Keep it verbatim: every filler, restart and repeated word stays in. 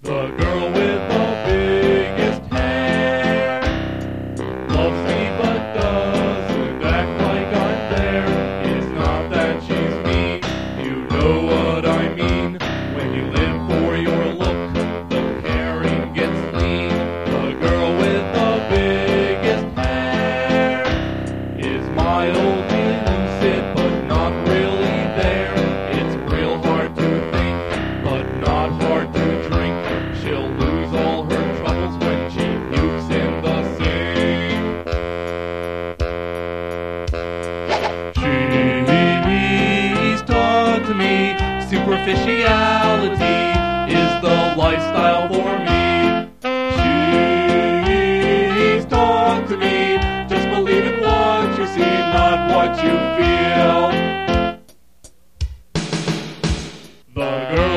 The girl with the biggest hair loves me but doesn't act like I'm there. It's not that she's mean, you know what I mean. When you live for your look, the caring gets lean. The girl with the biggest hair is mildly lucid but not really there. It's real hard to think but not hard to drink. She'll lose all her troubles when she pukes in the sink. She's taught to me superficiality is the lifestyle for me. She's taught to me just believe in what you see, not what you feel. The girl